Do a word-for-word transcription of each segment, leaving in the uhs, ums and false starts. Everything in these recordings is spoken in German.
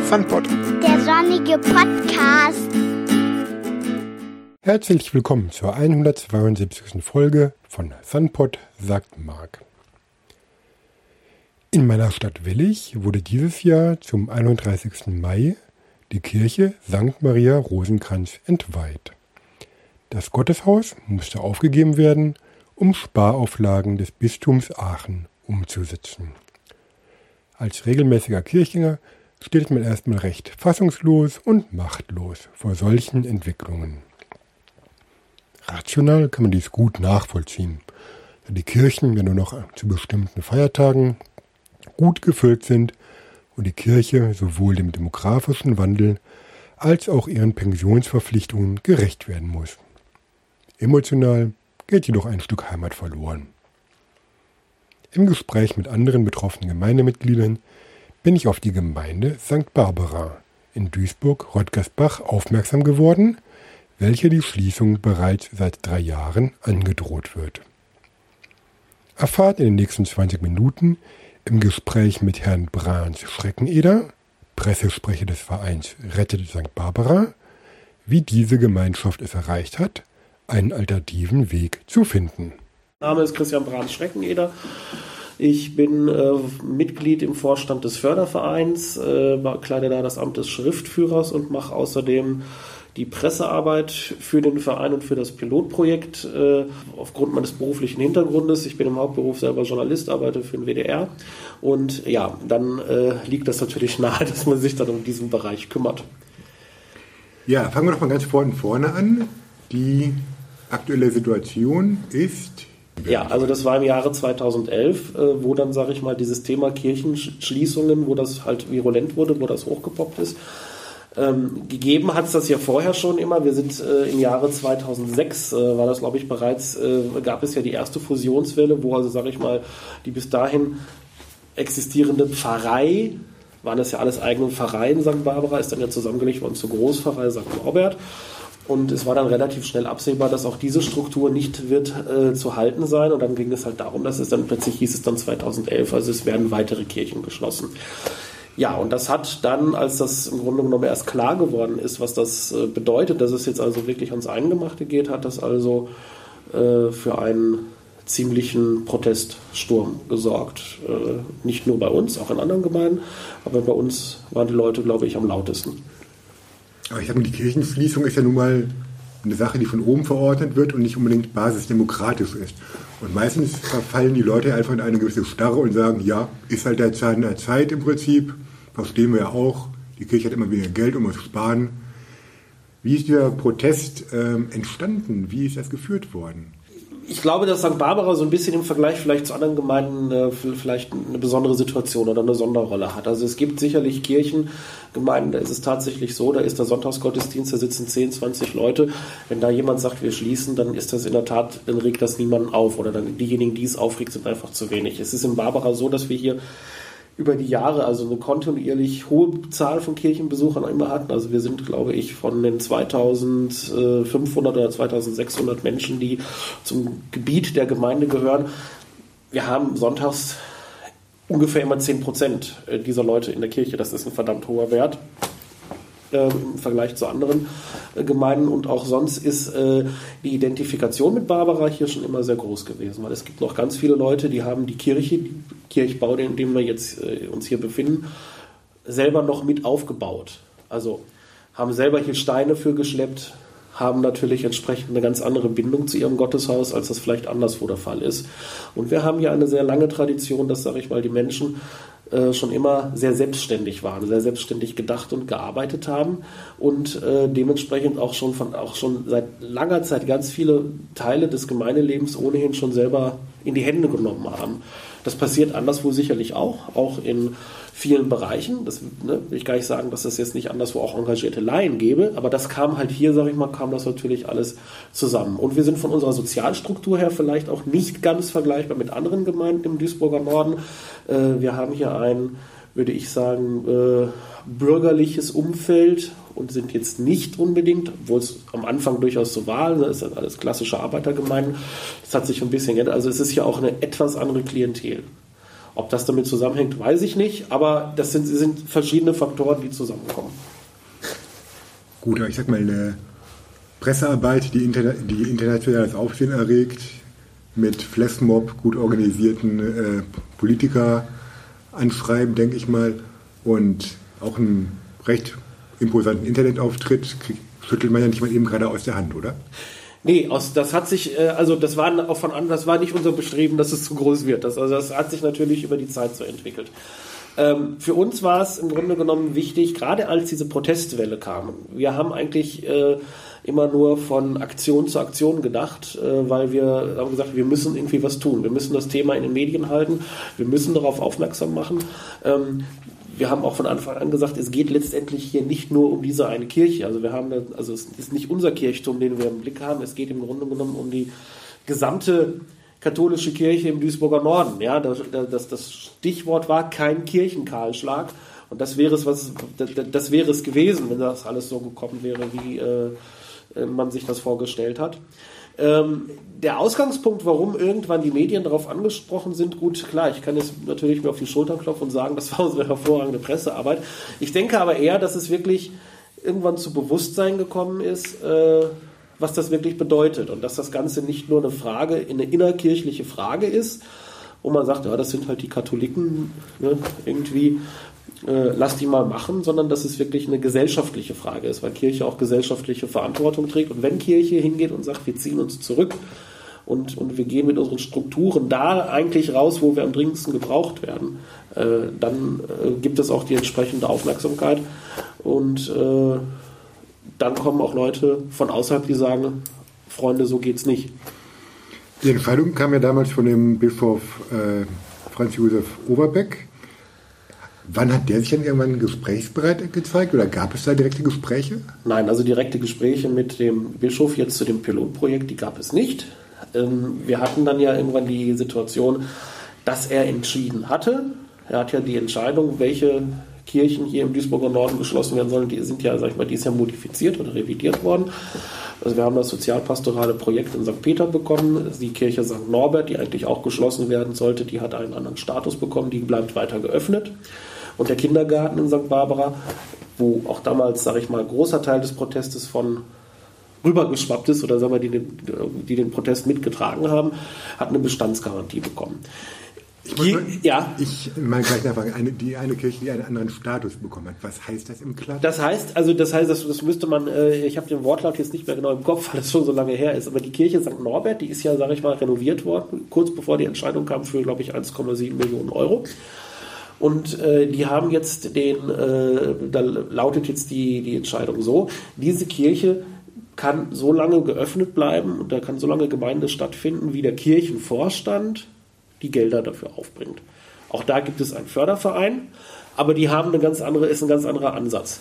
Sunpod. Der sonnige Podcast. Herzlich willkommen zur hundertzweiundsiebzigsten Folge von Sunpod, sagt Marc. In meiner Stadt Willich wurde dieses Jahr zum einunddreißigsten Mai die Kirche Sankt Maria Rosenkranz entweiht. Das Gotteshaus musste aufgegeben werden, um Sparauflagen des Bistums Aachen umzusetzen. Als regelmäßiger Kirchgänger steht man erstmal recht fassungslos und machtlos vor solchen Entwicklungen. Rational kann man dies gut nachvollziehen, da die Kirchen ja nur noch zu bestimmten Feiertagen gut gefüllt sind und die Kirche sowohl dem demografischen Wandel als auch ihren Pensionsverpflichtungen gerecht werden muss. Emotional geht jedoch ein Stück Heimat verloren. Im Gespräch mit anderen betroffenen Gemeindemitgliedern bin ich auf die Gemeinde Sankt Barbara in Duisburg-Rottgersbach aufmerksam geworden, welche die Schließung bereits seit drei Jahren angedroht wird. Erfahrt in den nächsten zwanzig Minuten im Gespräch mit Herrn Brahns-Schreckeneder, Pressesprecher des Vereins Rettet Sankt Barbara, wie diese Gemeinschaft es erreicht hat, einen alternativen Weg zu finden. Mein Name ist Christian Brahns-Schreckeneder. Ich bin äh, Mitglied im Vorstand des Fördervereins, äh, bekleide da das Amt des Schriftführers und mache außerdem die Pressearbeit für den Verein und für das Pilotprojekt äh, aufgrund meines beruflichen Hintergrundes. Ich bin im Hauptberuf selber Journalist, arbeite für den W D R und ja, dann äh, liegt das natürlich nahe, dass man sich dann um diesen Bereich kümmert. Ja, fangen wir doch mal ganz vorne vorne an. Die aktuelle Situation ist... Ja, also das war im Jahre zweitausendelf, äh, wo dann, sage ich mal, dieses Thema Kirchenschließungen, wo das halt virulent wurde, wo das hochgepoppt ist. Ähm, gegeben hat es das ja vorher schon immer. Wir sind äh, im Jahre zweitausendsechs, äh, war das glaube ich bereits, äh, gab es ja die erste Fusionswelle, wo also, sage ich mal, die bis dahin existierende Pfarrei, waren das ja alles eigene Pfarreien, Sankt Barbara, ist dann ja zusammengelegt worden zur Großpfarrei Sankt Norbert. Und es war dann relativ schnell absehbar, dass auch diese Struktur nicht wird äh, zu halten sein. Und dann ging es halt darum, dass es dann plötzlich hieß es dann zweitausendelf, also es werden weitere Kirchen geschlossen. Ja, und das hat dann, als das im Grunde genommen erst klar geworden ist, was das äh, bedeutet, dass es jetzt also wirklich ans Eingemachte geht, hat das also äh, für einen ziemlichen Proteststurm gesorgt. Äh, nicht nur bei uns, auch in anderen Gemeinden, aber bei uns waren die Leute, glaube ich, am lautesten. Aber ich sage mal, die Kirchenschließung ist ja nun mal eine Sache, die von oben verordnet wird und nicht unbedingt basisdemokratisch ist. Und meistens verfallen die Leute einfach in eine gewisse Starre und sagen, ja, ist halt der Zeit der Zeit im Prinzip, verstehen wir ja auch, die Kirche hat immer weniger Geld und muss sparen. Wie ist dieser Protest ähm, entstanden? Wie ist das geführt worden? Ich glaube, dass Sankt Barbara so ein bisschen im Vergleich vielleicht zu anderen Gemeinden äh, vielleicht eine besondere Situation oder eine Sonderrolle hat. Also es gibt sicherlich Kirchengemeinden, da ist es tatsächlich so, da ist der Sonntagsgottesdienst, da sitzen zehn, zwanzig Leute. Wenn da jemand sagt, wir schließen, dann ist das in der Tat, dann regt das niemanden auf oder dann diejenigen, die es aufregt, sind einfach zu wenig. Es ist in Barbara so, dass wir hier über die Jahre also eine kontinuierlich hohe Zahl von Kirchenbesuchern immer hatten. Also wir sind, glaube ich, von den zweitausendfünfhundert oder zweitausendsechshundert Menschen, die zum Gebiet der Gemeinde gehören. Wir haben sonntags ungefähr immer zehn Prozent dieser Leute in der Kirche. Das ist ein verdammt hoher Wert äh, im Vergleich zu anderen äh, Gemeinden. Und auch sonst ist äh, die Identifikation mit Barbara hier schon immer sehr groß gewesen, weil es gibt noch ganz viele Leute, die haben die Kirche, die Kirchbau, in dem wir jetzt äh, uns hier befinden, selber noch mit aufgebaut. Also haben selber hier Steine für geschleppt, haben natürlich entsprechend eine ganz andere Bindung zu ihrem Gotteshaus, als das vielleicht anderswo der Fall ist. Und wir haben hier eine sehr lange Tradition, dass, sage ich mal, die Menschen äh, schon immer sehr selbstständig waren, sehr selbstständig gedacht und gearbeitet haben und äh, dementsprechend auch schon, von, auch schon seit langer Zeit ganz viele Teile des Gemeindelebens ohnehin schon selber in die Hände genommen haben. Das passiert anderswo sicherlich auch, auch in vielen Bereichen. Das ne, will ich gar nicht sagen, dass es jetzt nicht anderswo auch engagierte Laien gäbe, aber das kam halt hier, sage ich mal, kam das natürlich alles zusammen. Und wir sind von unserer Sozialstruktur her vielleicht auch nicht ganz vergleichbar mit anderen Gemeinden im Duisburger Norden. Äh, wir haben hier ein, würde ich sagen, äh, bürgerliches Umfeld und sind jetzt nicht unbedingt, obwohl es am Anfang durchaus so war, das sind alles klassische Arbeitergemeinden, das hat sich ein bisschen geändert. Also es ist ja auch eine etwas andere Klientel. Ob das damit zusammenhängt, weiß ich nicht, aber das sind, sind verschiedene Faktoren, die zusammenkommen. Gut, aber ich sag mal, eine Pressearbeit, die, interna- die internationales Aufsehen erregt, mit Flashmob, gut organisierten äh, Politiker anschreiben, denke ich mal, und auch einen recht imposanten Internetauftritt, krieg, schüttelt man ja nicht mal eben gerade aus der Hand, oder? Nee, aus, das hat sich, äh, also das war auch von an, das war nicht unser Bestreben, dass es zu groß wird. Das, also das hat sich natürlich über die Zeit so entwickelt. Ähm, für uns war es im Grunde genommen wichtig, gerade als diese Protestwelle kam. Wir haben eigentlich äh, immer nur von Aktion zu Aktion gedacht, äh, weil wir haben gesagt, wir müssen irgendwie was tun. Wir müssen das Thema in den Medien halten. Wir müssen darauf aufmerksam machen. Ähm, Wir haben auch von Anfang an gesagt, es geht letztendlich hier nicht nur um diese eine Kirche. Also wir haben, also es ist nicht unser Kirchturm, den wir im Blick haben. Es geht im Grunde genommen um die gesamte katholische Kirche im Duisburger Norden. Ja, das, das, das Stichwort war kein Kirchenkahlschlag. Und das wäre es, was, das, das wäre es gewesen, wenn das alles so gekommen wäre, wie äh, man sich das vorgestellt hat. Ähm, der Ausgangspunkt, warum irgendwann die Medien darauf angesprochen sind, gut, klar, ich kann jetzt natürlich mir auf die Schulter klopfen und sagen, das war unsere hervorragende Pressearbeit. Ich denke aber eher, dass es wirklich irgendwann zu Bewusstsein gekommen ist, äh, was das wirklich bedeutet und dass das Ganze nicht nur eine Frage, eine innerkirchliche Frage ist, wo man sagt, ja, das sind halt die Katholiken, ne, irgendwie, äh, lass die mal machen, sondern dass es wirklich eine gesellschaftliche Frage ist, weil Kirche auch gesellschaftliche Verantwortung trägt. Und wenn Kirche hingeht und sagt, wir ziehen uns zurück und, und wir gehen mit unseren Strukturen da eigentlich raus, wo wir am dringendsten gebraucht werden, äh, dann äh, gibt es auch die entsprechende Aufmerksamkeit und äh, dann kommen auch Leute von außerhalb, die sagen, Freunde, so geht's nicht. Die Entscheidung kam ja damals von dem Bischof äh, Franz Josef Overbeck. Wann hat der sich dann irgendwann gesprächsbereit gezeigt oder gab es da direkte Gespräche? Nein, also direkte Gespräche mit dem Bischof jetzt zu dem Pilotprojekt, die gab es nicht. Ähm, wir hatten dann ja irgendwann die Situation, dass er entschieden hatte. Er hat ja die Entscheidung, welche Kirchen hier im Duisburger Norden geschlossen werden sollen, die sind ja, sag ich mal, die ist ja modifiziert oder revidiert worden. Also wir haben das sozialpastorale Projekt in Sankt Peter bekommen, die Kirche Sankt Norbert, die eigentlich auch geschlossen werden sollte, die hat einen anderen Status bekommen, die bleibt weiter geöffnet. Und der Kindergarten in Sankt Barbara, wo auch damals, sage ich mal, ein großer Teil des Protestes von rübergeschwappt ist oder sagen wir, die den, die den Protest mitgetragen haben, hat eine Bestandsgarantie bekommen. Ich, muss mal, ja. ich meine gleich nachfragen, eine, die eine Kirche, die einen anderen Status bekommen hat. Was heißt das im Klartext? Das heißt, also das heißt, das, das müsste man, äh, ich habe den Wortlaut jetzt nicht mehr genau im Kopf, weil das schon so lange her ist, aber die Kirche Sankt Norbert, die ist ja, sage ich mal, renoviert worden, kurz bevor die Entscheidung kam für, glaube ich, eins Komma sieben Millionen Euro. Und äh, die haben jetzt den, äh, da lautet jetzt die, die Entscheidung so, diese Kirche kann so lange geöffnet bleiben und da kann so lange Gemeinde stattfinden, wie der Kirchenvorstand die Gelder dafür aufbringt. Auch da gibt es einen Förderverein, aber die haben eine ganz andere, ist ein ganz anderer Ansatz.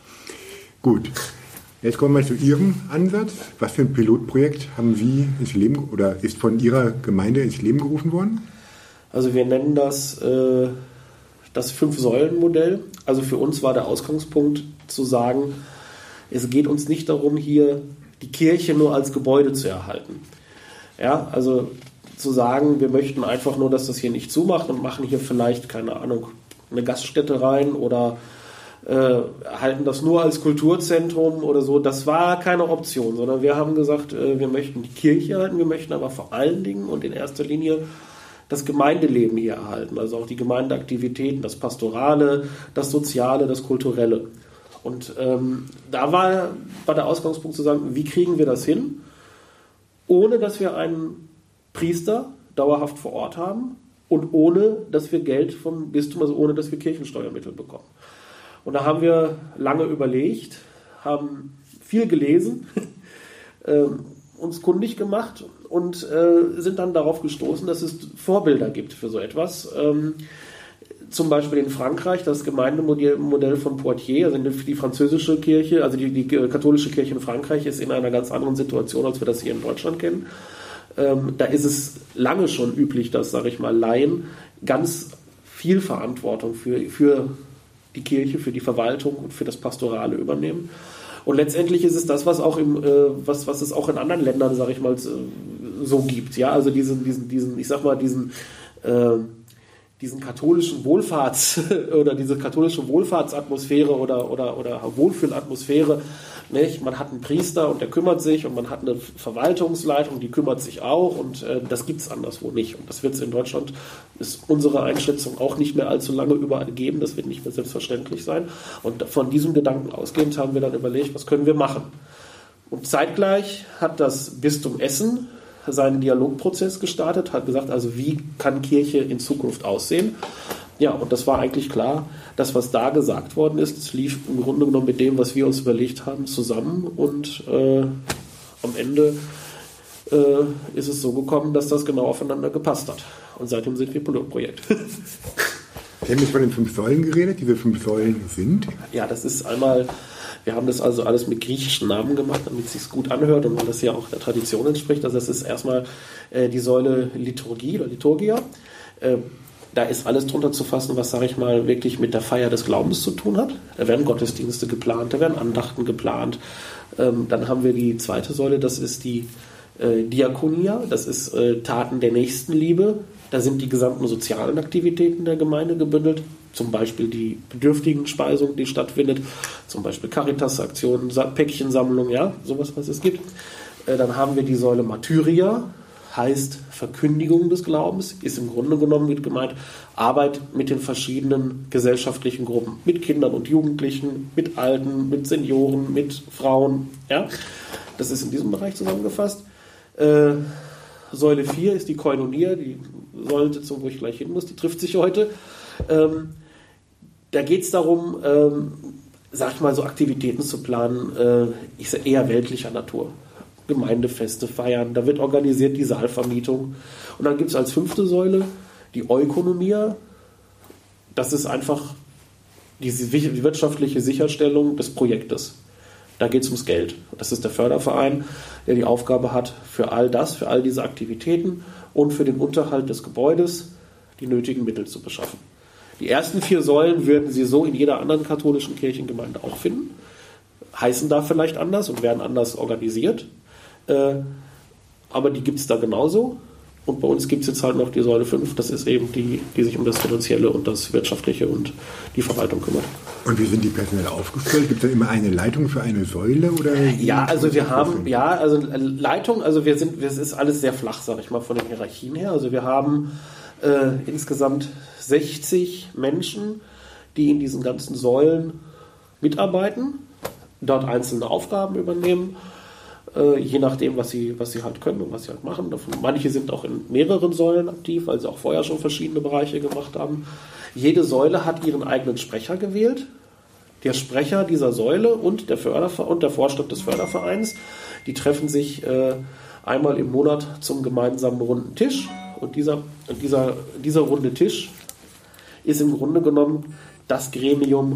Gut. Jetzt kommen wir zu Ihrem Ansatz. Was für ein Pilotprojekt haben Sie ins Leben oder ist von Ihrer Gemeinde ins Leben gerufen worden? Also wir nennen das äh, das Fünf-Säulen-Modell. Also für uns war der Ausgangspunkt zu sagen, es geht uns nicht darum, hier die Kirche nur als Gebäude zu erhalten. Ja, also zu sagen, wir möchten einfach nur, dass das hier nicht zumacht und machen hier vielleicht, keine Ahnung, eine Gaststätte rein oder äh, halten das nur als Kulturzentrum oder so. Das war keine Option, sondern wir haben gesagt, äh, wir möchten die Kirche erhalten, wir möchten aber vor allen Dingen und in erster Linie das Gemeindeleben hier erhalten, also auch die Gemeindeaktivitäten, das Pastorale, das Soziale, das Kulturelle. Und ähm, da war, war der Ausgangspunkt zu sagen, wie kriegen wir das hin, ohne dass wir einen Priester dauerhaft vor Ort haben und ohne, dass wir Geld vom Bistum, also ohne, dass wir Kirchensteuermittel bekommen. Und da haben wir lange überlegt, haben viel gelesen, äh, uns kundig gemacht und äh, sind dann darauf gestoßen, dass es Vorbilder gibt für so etwas. Ähm, zum Beispiel in Frankreich das Gemeindemodell von Poitiers, also die französische Kirche, also die, die katholische Kirche in Frankreich ist in einer ganz anderen Situation, als wir das hier in Deutschland kennen. Ähm, da ist es lange schon üblich, dass, sage ich mal, Laien ganz viel Verantwortung für, für die Kirche, für die Verwaltung und für das Pastorale übernehmen. Und letztendlich ist es das, was auch im, äh, was, was es auch in anderen Ländern, sage ich mal, so gibt. Ja, also diesen, diesen, diesen, ich sag mal, diesen, äh, diesen katholischen Wohlfahrts oder diese katholische Wohlfahrtsatmosphäre oder, oder, oder Wohlfühlatmosphäre. Nicht? Man hat einen Priester und der kümmert sich und man hat eine Verwaltungsleitung, die kümmert sich auch und äh, das gibt es anderswo nicht. Und das wird es in Deutschland, ist unsere Einschätzung, auch nicht mehr allzu lange überall geben. Das wird nicht mehr selbstverständlich sein. Und von diesem Gedanken ausgehend haben wir dann überlegt, was können wir machen. Und zeitgleich hat das Bistum Essen seinen Dialogprozess gestartet, hat gesagt, also wie kann Kirche in Zukunft aussehen? Ja, und das war eigentlich klar, das, was da gesagt worden ist, das lief im Grunde genommen mit dem, was wir uns überlegt haben, zusammen und äh, am Ende äh, ist es so gekommen, dass das genau aufeinander gepasst hat. Und seitdem sind wir Pilotprojekt. Sie haben jetzt von den fünf Säulen geredet, diese fünf Säulen sind? Ja, das ist einmal, wir haben das also alles mit griechischen Namen gemacht, damit es sich gut anhört und weil das ja auch der Tradition entspricht. Also das ist erstmal äh, die Säule Liturgie oder Liturgia. Äh, Da ist alles drunter zu fassen, was, sage ich mal, wirklich mit der Feier des Glaubens zu tun hat. Da werden Gottesdienste geplant, da werden Andachten geplant. Ähm, dann haben wir die zweite Säule, das ist die äh, Diakonia, das ist äh, Taten der Nächstenliebe. Da sind die gesamten sozialen Aktivitäten der Gemeinde gebündelt, zum Beispiel die Bedürftigenspeisung, die stattfindet, zum Beispiel Caritas-Aktionen, Päckchensammlung, ja, sowas, was es gibt. Äh, dann haben wir die Säule Martyria, heißt Verkündigung des Glaubens, ist im Grunde genommen mit gemeint Arbeit mit den verschiedenen gesellschaftlichen Gruppen, mit Kindern und Jugendlichen, mit Alten, mit Senioren, mit Frauen. Ja? Das ist in diesem Bereich zusammengefasst. Äh, Säule vier ist die Koinonia, die Säulensitzung, wo ich gleich hin muss, die trifft sich heute. Ähm, da geht es darum, ähm, sag ich mal, so Aktivitäten zu planen, äh, ich sag eher weltlicher Natur. Gemeindefeste feiern, da wird organisiert die Saalvermietung. Und dann gibt es als fünfte Säule die Ökonomia. Das ist einfach die, die wirtschaftliche Sicherstellung des Projektes. Da geht es ums Geld. Das ist der Förderverein, der die Aufgabe hat, für all das, für all diese Aktivitäten und für den Unterhalt des Gebäudes die nötigen Mittel zu beschaffen. Die ersten vier Säulen würden Sie so in jeder anderen katholischen Kirchengemeinde auch finden, heißen da vielleicht anders und werden anders organisiert. Äh, aber die gibt es da genauso. Und bei uns gibt es jetzt halt noch die Säule fünf, das ist eben die, die sich um das Finanzielle und das Wirtschaftliche und die Verwaltung kümmert. Und wie sind die personell aufgestellt? Gibt es da immer eine Leitung für eine Säule? Oder ja, also wir haben, ja, also Leitung, also wir sind, es ist alles sehr flach, sag ich mal, von den Hierarchien her. Also wir haben äh, insgesamt sechzig Menschen, die in diesen ganzen Säulen mitarbeiten, dort einzelne Aufgaben übernehmen. Je nachdem, was sie, was sie halt können und was sie halt machen. Manche sind auch in mehreren Säulen aktiv, weil sie auch vorher schon verschiedene Bereiche gemacht haben. Jede Säule hat ihren eigenen Sprecher gewählt. Der Sprecher dieser Säule und der, Förderver- und der Vorstand des Fördervereins, die treffen sich äh, einmal im Monat zum gemeinsamen runden Tisch. Und dieser, dieser, dieser runde Tisch ist im Grunde genommen das Gremium,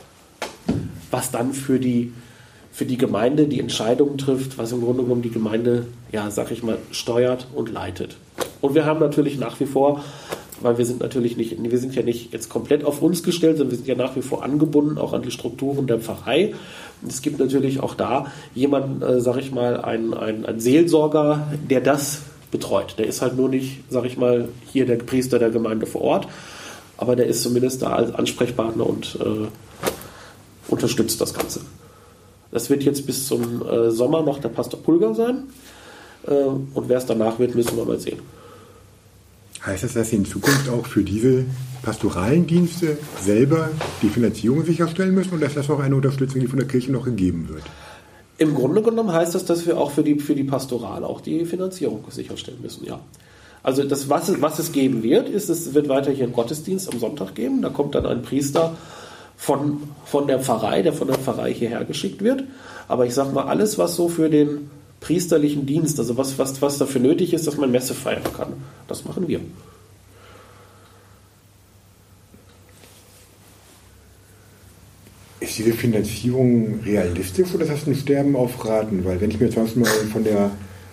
was dann für die für die Gemeinde die Entscheidungen trifft, was im Grunde genommen die Gemeinde, ja, sag ich mal, steuert und leitet. Und wir haben natürlich nach wie vor, weil wir sind natürlich nicht, wir sind ja nicht jetzt komplett auf uns gestellt, sondern wir sind ja nach wie vor angebunden, auch an die Strukturen der Pfarrei. Und es gibt natürlich auch da jemanden, äh, sag ich mal, einen, einen, einen Seelsorger, der das betreut. Der ist halt nur nicht, sag ich mal, hier der Priester der Gemeinde vor Ort, aber der ist zumindest da als Ansprechpartner und äh, unterstützt das Ganze. Das wird jetzt bis zum äh, Sommer noch der Pastor Pulger sein. Äh, und wer es danach wird, müssen wir mal sehen. Heißt das, dass Sie in Zukunft auch für diese pastoralen Dienste selber die Finanzierung sicherstellen müssen und dass das auch eine Unterstützung, die von der Kirche noch gegeben wird? Im Grunde genommen heißt das, dass wir auch für die, für die Pastoral auch die Finanzierung sicherstellen müssen, ja. Also das, was es, was es geben wird, ist, es wird weiterhin einen Gottesdienst am Sonntag geben. Da kommt dann ein Priester Von, von der Pfarrei, der von der Pfarrei hierher geschickt wird. Aber ich sage mal, alles, was so für den priesterlichen Dienst, also was, was, was dafür nötig ist, dass man Messe feiern kann, das machen wir. Ist diese Finanzierung realistisch oder ist das ein Sterben auf Raten? Weil wenn ich mir zum Beispiel mal von der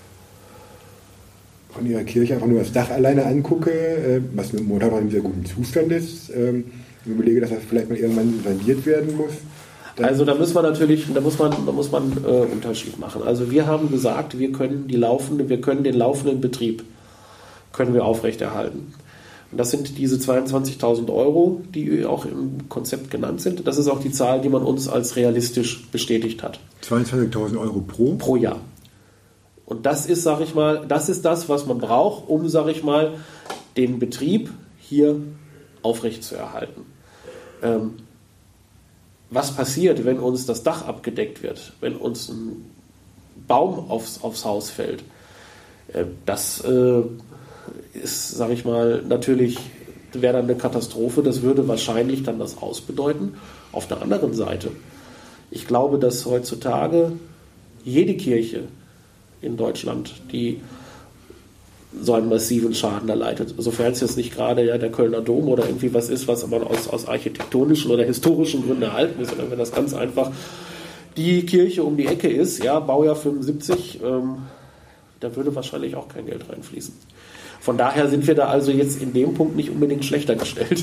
von ihrer Kirche einfach nur das Dach alleine angucke, was momentan noch in sehr gutem Zustand ist, ich überlege, dass das vielleicht mal irgendwann saniert werden muss. Also da muss man natürlich, da muss man, da muss man äh, Unterschied machen. Also wir haben gesagt, wir können die laufende, wir können den laufenden Betrieb können wir aufrechterhalten. Und das sind diese zweiundzwanzigtausend Euro, die auch im Konzept genannt sind. Das ist auch die Zahl, die man uns als realistisch bestätigt hat. zweiundzwanzigtausend Euro pro? Pro Jahr. Und das ist, sag ich mal, das ist das, was man braucht, um, sag ich mal, den Betrieb hier aufrechtzuerhalten. Ähm, was passiert, wenn uns das Dach abgedeckt wird, wenn uns ein Baum aufs, aufs Haus fällt? Äh, das äh, ist, sag ich mal, natürlich wäre dann eine Katastrophe. Das würde wahrscheinlich dann das Aus bedeuten. Auf der anderen Seite, ich glaube, dass heutzutage jede Kirche in Deutschland, die so einen massiven Schaden erleidet, sofern es jetzt nicht gerade ja, der Kölner Dom oder irgendwie was ist, was aber aus, aus architektonischen oder historischen Gründen erhalten ist, sondern wenn das ganz einfach die Kirche um die Ecke ist, ja, Baujahr fünfundsiebzig, ähm, da würde wahrscheinlich auch kein Geld reinfließen. Von daher sind wir da also jetzt in dem Punkt nicht unbedingt schlechter gestellt.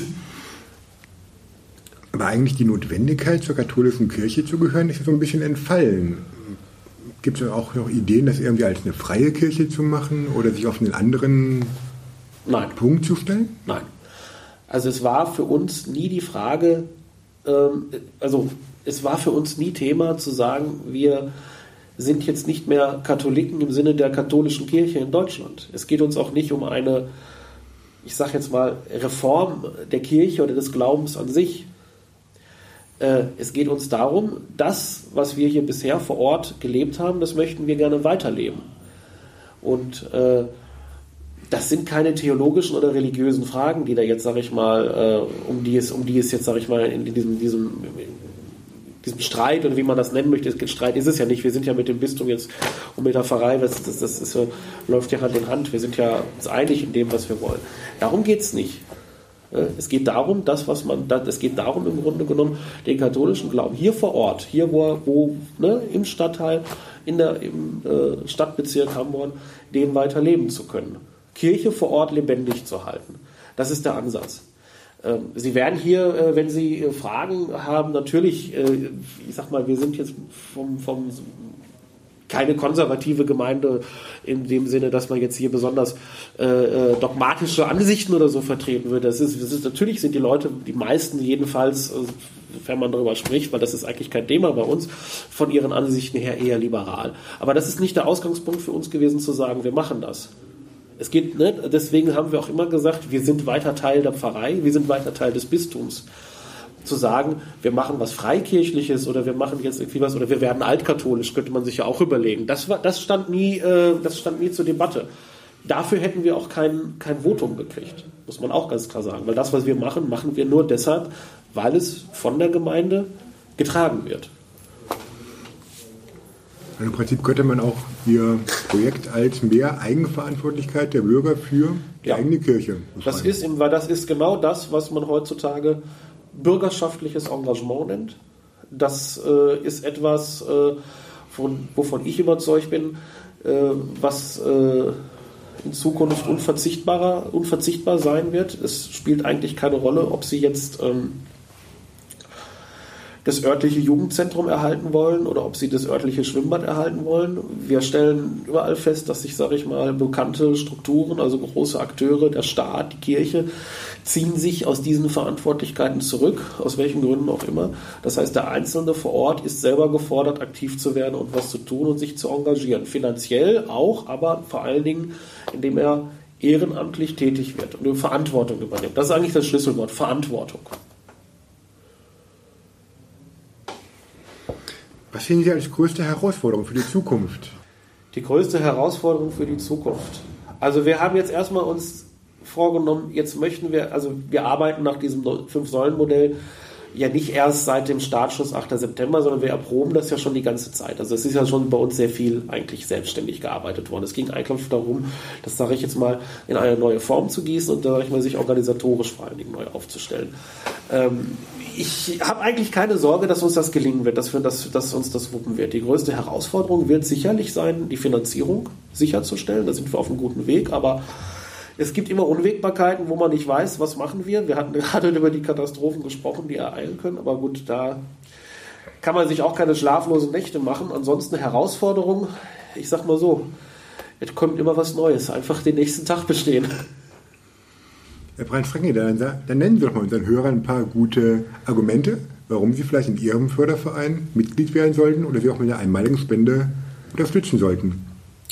Aber eigentlich die Notwendigkeit, zur katholischen Kirche zu gehören, ist so ein bisschen entfallen. Gibt es auch noch Ideen, das irgendwie als eine freie Kirche zu machen oder sich auf einen anderen Nein. Punkt zu stellen? Nein. Also es war für uns nie die Frage, ähm, also es war für uns nie Thema zu sagen, wir sind jetzt nicht mehr Katholiken im Sinne der katholischen Kirche in Deutschland. Es geht uns auch nicht um eine, ich sage jetzt mal, Reform der Kirche oder des Glaubens an sich. Es geht uns darum, das, was wir hier bisher vor Ort gelebt haben, das möchten wir gerne weiterleben. Und äh, das sind keine theologischen oder religiösen Fragen, die da jetzt, sage ich mal, äh, um die es, um die es jetzt, sage ich mal, in diesem, diesem, diesem Streit oder wie man das nennen möchte, Streit ist es ja nicht. Wir sind ja mit dem Bistum jetzt und mit der Pfarrei, das, das, das ist, läuft ja Hand in Hand. Wir sind ja uns einig in dem, was wir wollen. Darum geht es nicht. Es geht darum, das, was man, es geht darum im Grunde genommen, den katholischen Glauben hier vor Ort, hier wo, wo ne, im Stadtteil, in der, im äh, Stadtbezirk Hamborn, den weiter leben zu können. Kirche vor Ort lebendig zu halten. Das ist der Ansatz. Ähm, Sie werden hier, äh, wenn Sie äh, Fragen haben, natürlich, äh, ich sag mal, wir sind jetzt vom, vom keine konservative Gemeinde in dem Sinne, dass man jetzt hier besonders äh, dogmatische Ansichten oder so vertreten würde. Das ist, das ist, natürlich sind die Leute, die meisten jedenfalls, äh, wenn man darüber spricht, weil das ist eigentlich kein Thema bei uns, von ihren Ansichten her eher liberal. Aber das ist nicht der Ausgangspunkt für uns gewesen, zu sagen, wir machen das. Es geht, ne, deswegen haben wir auch immer gesagt, wir sind weiter Teil der Pfarrei, wir sind weiter Teil des Bistums. Zu sagen, wir machen was Freikirchliches oder wir machen jetzt irgendwie was oder wir werden altkatholisch, könnte man sich ja auch überlegen. Das war, das stand nie, äh, das stand nie zur Debatte. Dafür hätten wir auch kein, kein Votum gekriegt, muss man auch ganz klar sagen. Weil das, was wir machen, machen wir nur deshalb, weil es von der Gemeinde getragen wird. Im Prinzip könnte man auch Ihr Projekt als mehr Eigenverantwortlichkeit der Bürger für die ja. eigene Kirche beschreiben. Das ist, weil das ist genau das, was man heutzutage bürgerschaftliches Engagement nennt. Das äh, ist etwas, äh, von, wovon ich überzeugt bin, äh, was äh, in Zukunft unverzichtbarer, unverzichtbar sein wird. Es spielt eigentlich keine Rolle, ob Sie jetzt ähm, das örtliche Jugendzentrum erhalten wollen oder ob Sie das örtliche Schwimmbad erhalten wollen. Wir stellen überall fest, dass sich, sage ich mal, bekannte Strukturen, also große Akteure, der Staat, die Kirche, ziehen sich aus diesen Verantwortlichkeiten zurück, aus welchen Gründen auch immer. Das heißt, der Einzelne vor Ort ist selber gefordert, aktiv zu werden und was zu tun und sich zu engagieren. Finanziell auch, aber vor allen Dingen, indem er ehrenamtlich tätig wird und Verantwortung übernimmt. Das ist eigentlich das Schlüsselwort, Verantwortung. Was sehen Sie als größte Herausforderung für die Zukunft? Die größte Herausforderung für die Zukunft. Also wir haben jetzt erstmal uns vorgenommen, jetzt möchten wir, also wir arbeiten nach diesem Fünf-Säulen-Modell ja nicht erst seit dem Startschuss achter September, sondern wir erproben das ja schon die ganze Zeit. Also es ist ja schon bei uns sehr viel eigentlich selbstständig gearbeitet worden. Es ging eigentlich darum, das sage ich jetzt mal, in eine neue Form zu gießen und da sage ich mal, sich organisatorisch vor allen Dingen neu aufzustellen. Ähm, ich habe eigentlich keine Sorge, dass uns das gelingen wird, dass, wir das, dass uns das wuppen wird. Die größte Herausforderung wird sicherlich sein, die Finanzierung sicherzustellen. Da sind wir auf einem guten Weg, aber es gibt immer Unwägbarkeiten, wo man nicht weiß, was machen wir. Wir hatten gerade über die Katastrophen gesprochen, die ereilen können. Aber gut, da kann man sich auch keine schlaflosen Nächte machen. Ansonsten eine Herausforderung, ich sag mal so, es kommt immer was Neues. Einfach den nächsten Tag bestehen. Herr Brand-Franke, dann, dann nennen Sie doch mal unseren Hörern ein paar gute Argumente, warum Sie vielleicht in Ihrem Förderverein Mitglied werden sollten oder Sie auch mit einer einmaligen Spende unterstützen sollten.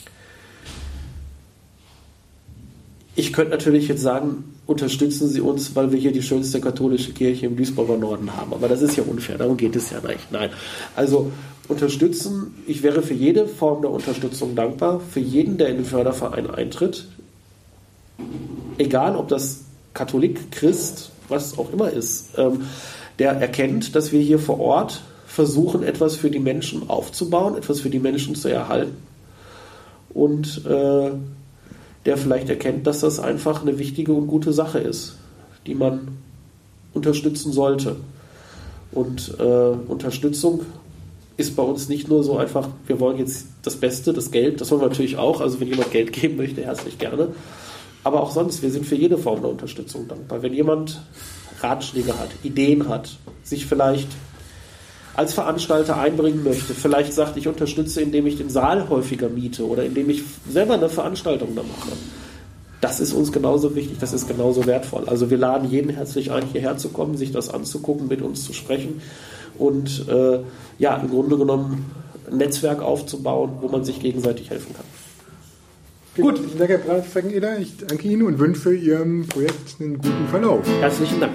Ich könnte natürlich jetzt sagen, unterstützen Sie uns, weil wir hier die schönste katholische Kirche im Duisburger Norden haben. Aber das ist ja unfair, darum geht es ja nicht. Nein, also unterstützen, ich wäre für jede Form der Unterstützung dankbar, für jeden, der in den Förderverein eintritt. Egal, ob das Katholik, Christ, was auch immer ist, ähm, der erkennt, dass wir hier vor Ort versuchen, etwas für die Menschen aufzubauen, etwas für die Menschen zu erhalten. Und äh, der vielleicht erkennt, dass das einfach eine wichtige und gute Sache ist, die man unterstützen sollte. Und äh, Unterstützung ist bei uns nicht nur so einfach, wir wollen jetzt das Beste, das Geld, das wollen wir natürlich auch, also wenn jemand Geld geben möchte, herzlich gerne. Aber auch sonst, wir sind für jede Form der Unterstützung dankbar. Wenn jemand Ratschläge hat, Ideen hat, sich vielleicht als Veranstalter einbringen möchte, vielleicht sagt, ich unterstütze, indem ich den Saal häufiger miete oder indem ich selber eine Veranstaltung da mache. Das ist uns genauso wichtig, das ist genauso wertvoll. Also wir laden jeden herzlich ein, hierher zu kommen, sich das anzugucken, mit uns zu sprechen und äh, ja, im Grunde genommen ein Netzwerk aufzubauen, wo man sich gegenseitig helfen kann. Gut, vielen Dank, Herr Brand-Franke. Ich danke Ihnen und wünsche Ihrem Projekt einen guten Verlauf. Herzlichen Dank.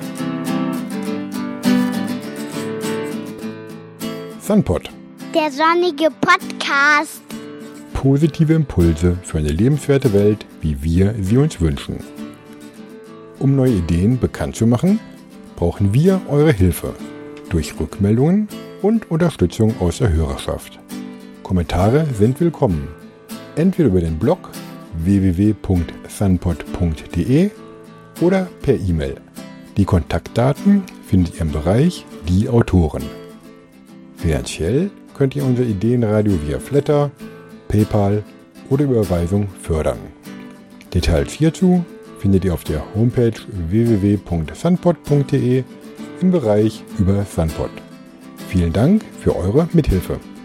Sunpod. Der sonnige Podcast. Positive Impulse für eine lebenswerte Welt, wie wir sie uns wünschen. Um neue Ideen bekannt zu machen, brauchen wir eure Hilfe durch Rückmeldungen und Unterstützung aus der Hörerschaft. Kommentare sind willkommen. Entweder über den Blog w w w punkt sunpod punkt d e oder per E-Mail. Die Kontaktdaten findet ihr im Bereich Die Autoren. Finanziell könnt ihr unser Ideenradio via Flatter, PayPal oder Überweisung fördern. Details hierzu findet ihr auf der Homepage w w w punkt sunpod punkt d e im Bereich über Sunpod. Vielen Dank für eure Mithilfe.